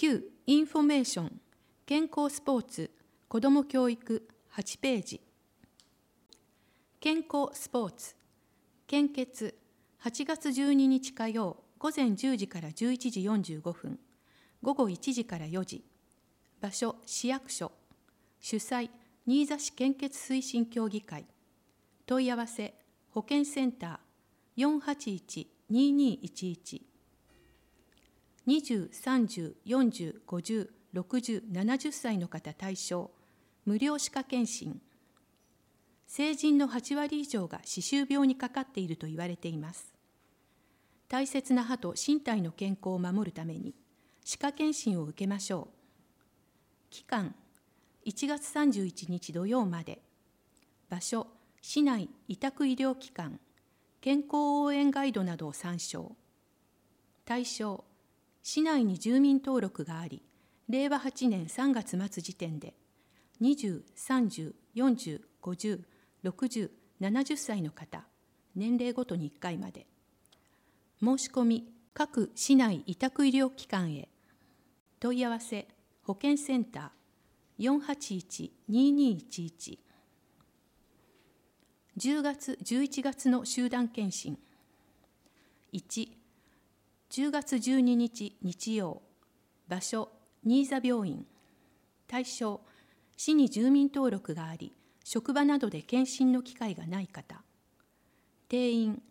9インフォメーション健康スポーツ子ども教育8ページ。健康スポーツ献血8月12日火曜午前10時から11時45分、午後1時から4時。場所市役所。主催新座市献血推進協議会。問い合わせ保健センター 481-2211。20、30、40、50、60、70歳の方対象、無料歯科検診。成人の8割以上が歯周病にかかっていると言われています。大切な歯と身体の健康を守るために、歯科検診を受けましょう。期間、1月31日土曜まで。場所、市内委託医療機関、健康応援ガイドなどを参照。対象、市内に住民登録があり、令和8年3月末時点で、20、30、40、50、60、70歳の方、年齢ごとに1回まで。申し込み、各市内委託医療機関へ。問い合わせ、保健センター 481-2211。10月、11月の集団検診。1、10月12日日曜。場所、新座病院。対象、市に住民登録があり、職場などで検診の機会がない方。定員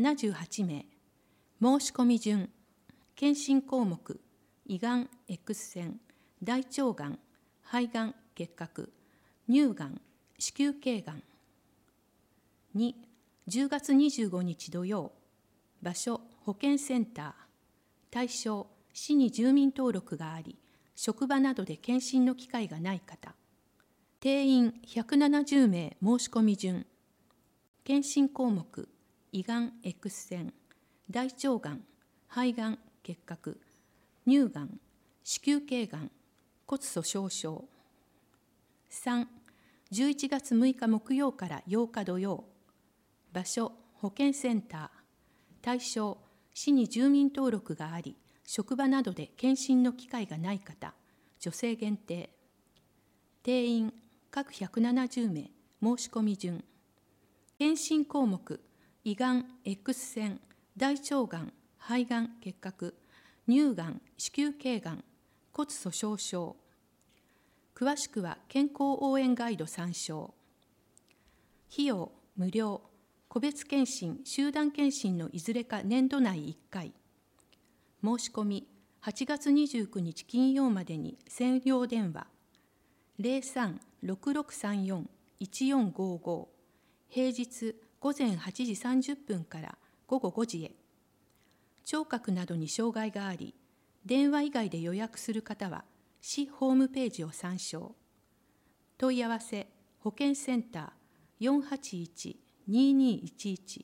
78名。申し込み順。検診項目、胃がん、X 線、大腸がん、肺がん、結核、乳がん、子宮頸がん。2、10月25日土曜。場所、保健センター。対象、市に住民登録があり、職場などで検診の機会がない方。定員170名申し込み順。検診項目、胃がん、X 線、大腸がん、肺がん、結核、乳がん、子宮頸がん、骨粗しょう症。3、11月6日木曜から8日土曜。場所、保健センター。対象、市に住民登録があり、職場などで検診の機会がない方、女性限定。定員、各170名、申し込み順。検診項目、胃がん、X 線、大腸がん、肺がん、結核、乳がん、子宮頸がん、骨粗しょう症。詳しくは健康応援ガイド参照。費用、無料。個別検診、集団検診のいずれか年度内1回。申し込み、8月29日金曜までに専用電話、03-6634-1455、平日午前8時30分から午後5時へ。聴覚などに障害があり、電話以外で予約する方は、市ホームページを参照。問い合わせ、保健センター 481-2211。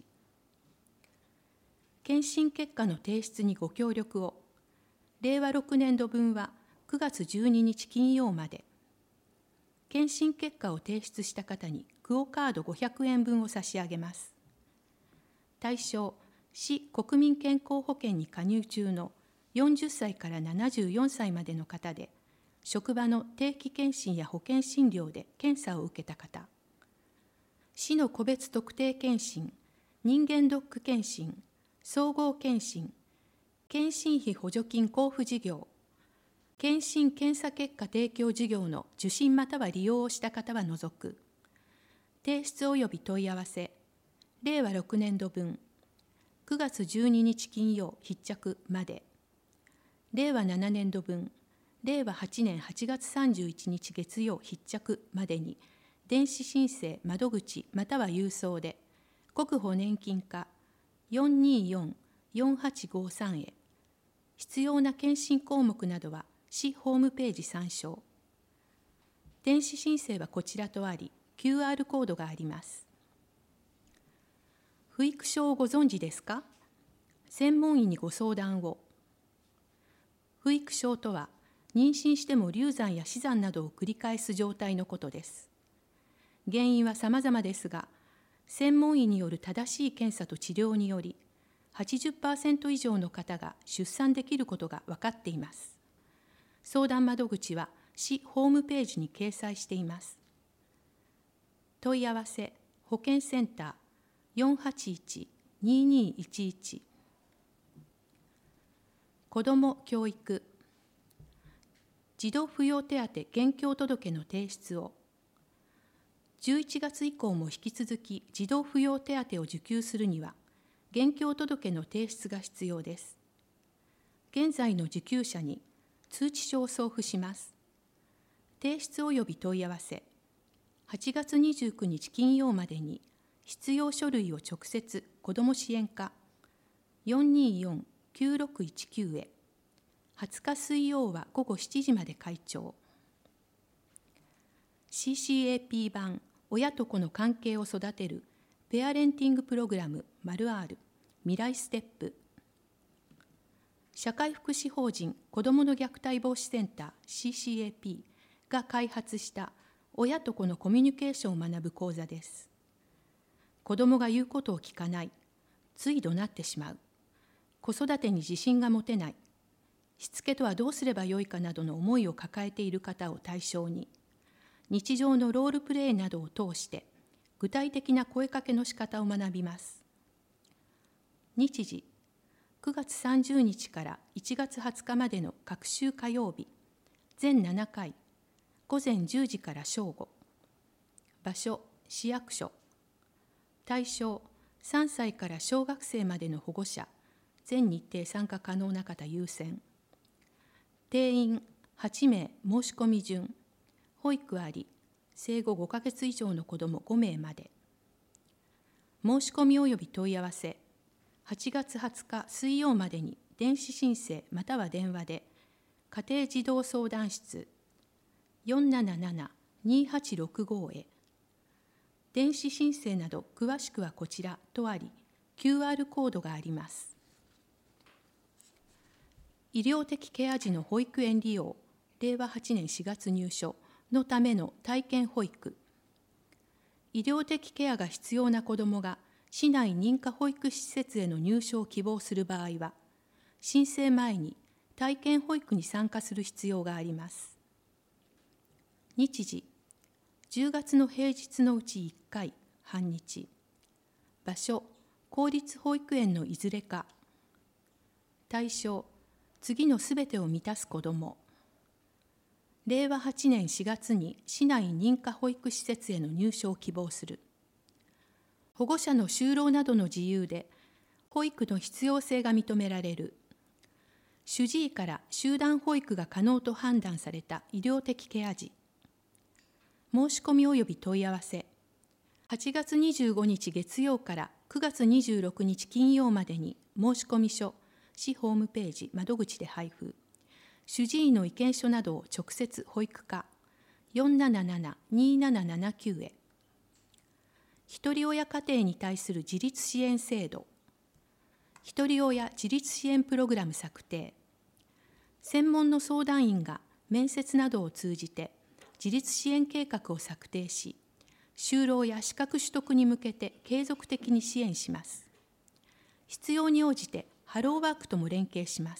検診結果の提出にご協力を。令和6年度分は9月12日金曜まで。検診結果を提出した方にクオカード500円分を差し上げます。対象、市国民健康保険に加入中の40歳から74歳までの方で、職場の定期検診や保険診療で検査を受けた方。市の個別特定検診、人間ドック検診、総合検診、検診費補助金交付事業、検診検査結果提供事業の受診または利用をした方は除く。提出及び問い合わせ、令和6年度分、9月12日金曜必着まで。令和7年度分、令和8年8月31日月曜必着までに、電子申請窓口または郵送で、国保年金課 424-4853 へ。必要な検診項目などは市ホームページ参照。電子申請はこちらとあり、QR コードがあります。不育症をご存知ですか？専門医にご相談を。不育症とは、妊娠しても流産や死産などを繰り返す状態のことです。原因は様々ですが、専門医による正しい検査と治療により、80% 以上の方が出産できることが分かっています。 相談窓口は市ホームページに掲載しています。問い合わせ保健センター 481-2211 子ども教育児童扶養手当現況届の提出を11月以降も引き続き児童扶養手当を受給するには現況届の提出が必要です。現在の受給者に通知書を送付します。提出及び問い合わせ8月29日金曜までに必要書類を直接子ども支援課 424-9619 へ20日水曜は午後7時まで開庁。 CCAP 版親と子の関係を育てるペアレンティングプログラム ○R 未来ステップ社会福祉法人子どもの虐待防止センター CCAP が開発した親と子のコミュニケーションを学ぶ講座です。子どもが言うことを聞かない、つい怒鳴ってしまう、子育てに自信が持てない、しつけとはどうすればよいかなどの思いを抱えている方を対象に、日常のロールプレイなどを通して具体的な声かけの仕方を学びます。日時9月30日から1月20日までの各週火曜日、全7回、午前10時から正午。場所、市役所。対象、3歳から小学生までの保護者、全日程参加可能な方優先。定員8名申し込み順。保育あり、生後5ヶ月以上の子ども5名まで。申し込み及び問い合わせ、8月20日水曜までに電子申請または電話で、家庭児童相談室 477-2865 へ。電子申請など詳しくはこちらとあり、QR コードがあります。医療的ケア児の保育園利用、令和8年4月入所のための体験保育。医療的ケアが必要な子どもが市内認可保育施設への入所を希望する場合は、申請前に体験保育に参加する必要があります。日時、10月の平日のうち1回、半日。場所、公立保育園のいずれか。対象、次のすべてを満たす子ども。令和8年4月に市内認可保育施設への入所を希望する。保護者の就労などの自由で保育の必要性が認められる。主治医から集団保育が可能と判断された医療的ケア児。申し込み及び問い合わせ。8月25日月曜から9月26日金曜までに申し込み書、市ホームページ窓口で配布。主治医の意見書などを直接保育課 477-2779 へ。ひとり親家庭に対する自立支援制度。ひとり親自立支援プログラム策定。専門の相談員が面接などを通じて自立支援計画を策定し、就労や資格取得に向けて継続的に支援します。必要に応じてハローワークとも連携します。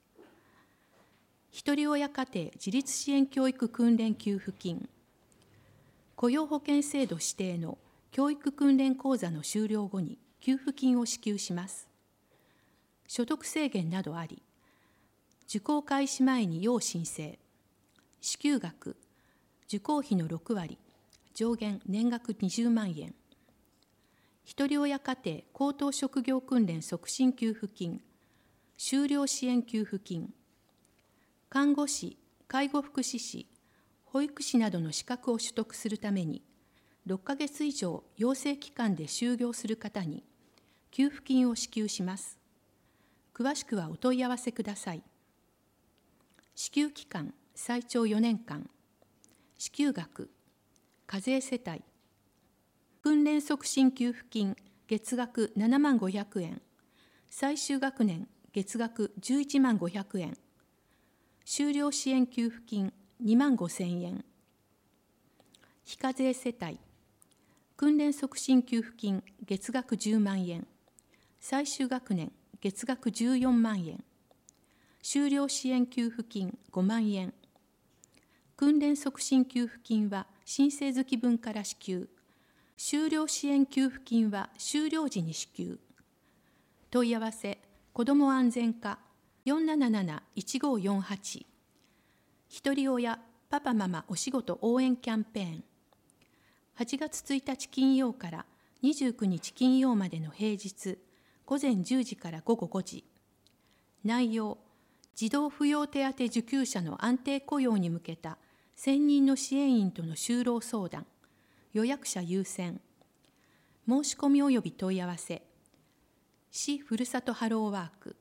ひとり親家庭自立支援教育訓練給付金。雇用保険制度指定の教育訓練講座の終了後に給付金を支給します。所得制限などあり、受講開始前に要申請。支給額、受講費の6割、上限年額20万円。ひとり親家庭高等職業訓練促進給付金、修了支援給付金。看護師、介護福祉士、保育士などの資格を取得するために、6ヶ月以上養成期間で就業する方に給付金を支給します。詳しくはお問い合わせください。支給期間、最長4年間。支給額、課税世帯。訓練促進給付金、月額7万500円。最終学年、月額11万500円。修了支援給付金、2万5000円。非課税世帯。訓練促進給付金、月額10万円。最終学年、月額14万円。 修了支援給付金5万円。訓練促進給付金は申請月分から支給。修了支援給付金は修了時に支給。問い合わせ、子ども安全課 477-1548。ひとり親パパママお仕事応援キャンペーン。8月1日金曜から29日金曜までの平日、午前10時から午後5時。内容、児童扶養手当受給者の安定雇用に向けた専任の支援員との就労相談、予約者優先。申し込み及び問い合わせ、市ふるさとハローワーク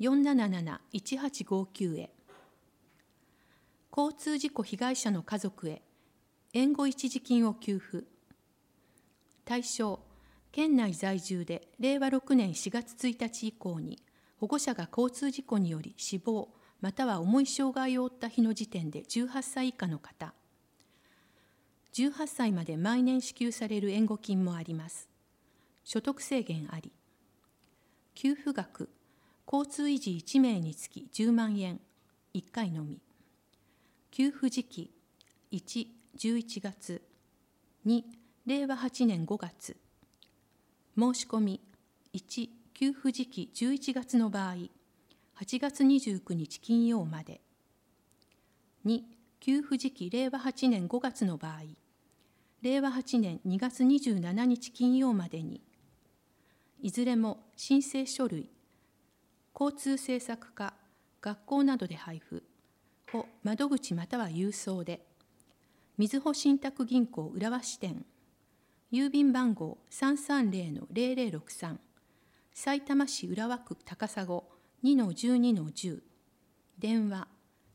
477-1859 へ。交通事故被害者の家族へ援護一時金を給付。対象、県内在住で令和6年4月1日以降に保護者が交通事故により死亡または重い障害を負った日の時点で18歳以下の方。18歳まで毎年支給される援護金もあります。所得制限あり。給付額、交通維持1名につき10万円、1回のみ。給付時期、1、11月、2、令和8年5月。申し込み、1、給付時期11月の場合、8月29日金曜まで。2、給付時期令和8年5月の場合、令和8年2月27日金曜までに、いずれも申請書類、交通政策課、学校などで配布を窓口または郵送で、みずほ信託銀行浦和支店、郵便番号 330-0063、さいたま市浦和区高砂 2-12-10、電話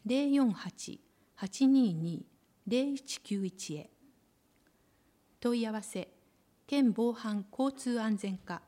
048-822-0191 へ。問い合わせ、県防犯交通安全課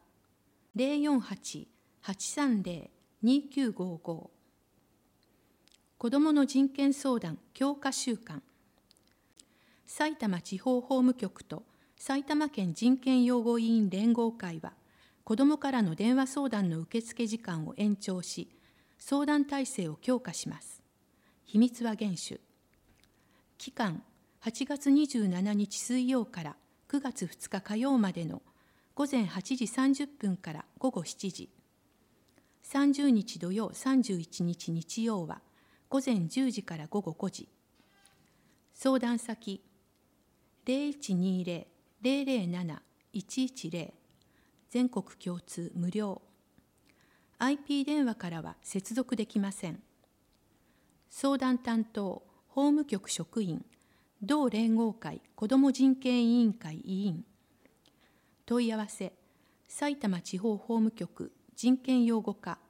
048-830-2955。子どもの人権相談強化週間。埼玉地方法務局と埼玉県人権擁護委員連合会は、子どもからの電話相談の受付時間を延長し、相談体制を強化します。秘密は厳守。期間、8月27日水曜から9月2日火曜までの午前8時30分から午後7時。30日土曜、31日日曜は午前10時から午後5時。相談先、0120-007-110、全国共通無料。IP 電話からは接続できません。相談担当、法務局職員、同連合会子ども人権委員会委員。問い合わせ、埼玉地方法務局人権擁護課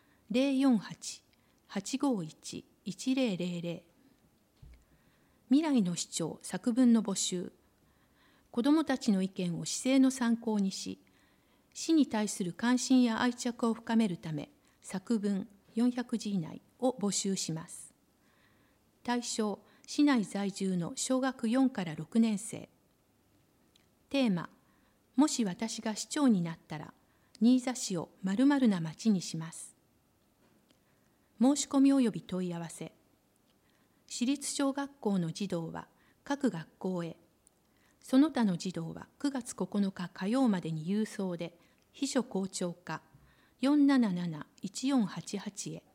048-851-1000。未来の市長作文の募集。子どもたちの意見を市政の参考にし、市に対する関心や愛着を深めるため、作文400字以内を募集します。対象、市内在住の小学4から6年生。テーマ、もし私が市長になったら、新座市を〇〇な町にします。申し込み及び問い合わせ。市立小学校の児童は各学校へ、その他の児童は9月9日火曜までに郵送で、秘書校長課 477-1488 へ。